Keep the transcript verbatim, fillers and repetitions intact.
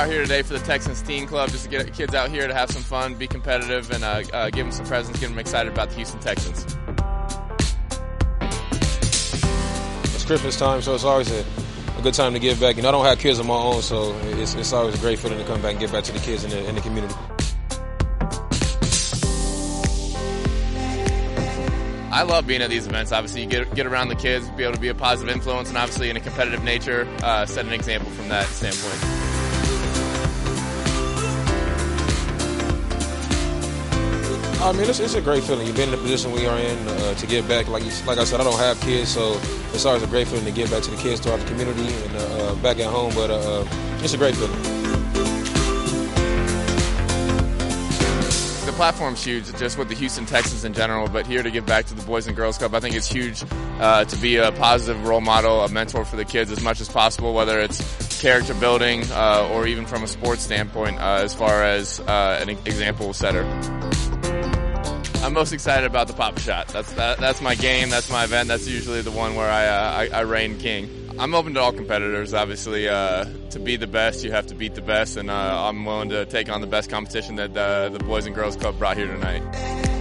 out here today for the Texans Teen Club, just to get kids out here to have some fun, be competitive, and uh, uh, give them some presents, get them excited about the Houston Texans. It's Christmas time, so it's always a, a good time to give back. And I don't have kids of my own, so it's, it's always a great feeling to come back and give back to the kids in the, in the community. I love being at these events. Obviously, you get get around the kids, be able to be a positive influence, and obviously in a competitive nature, uh, set an example from that standpoint. I mean, it's, it's a great feeling. You've been in the position we are in uh, to give back. Like you, like I said, I don't have kids, so it's always a great feeling to give back to the kids throughout the community and uh, back at home. But uh, it's a great feeling. The platform's huge, just with the Houston Texans in general, but here to give back to the Boys and Girls Club, I think it's huge uh, to be a positive role model, a mentor for the kids as much as possible, whether it's character building uh, or even from a sports standpoint uh, as far as uh, an example setter. I'm most excited about the Pop Shot. That's that, that's my game, that's my event, that's usually the one where I, uh, I, I reign king. I'm open to all competitors. Obviously, uh, to be the best, you have to beat the best, and uh, I'm willing to take on the best competition that uh, the Boys and Girls Club brought here tonight.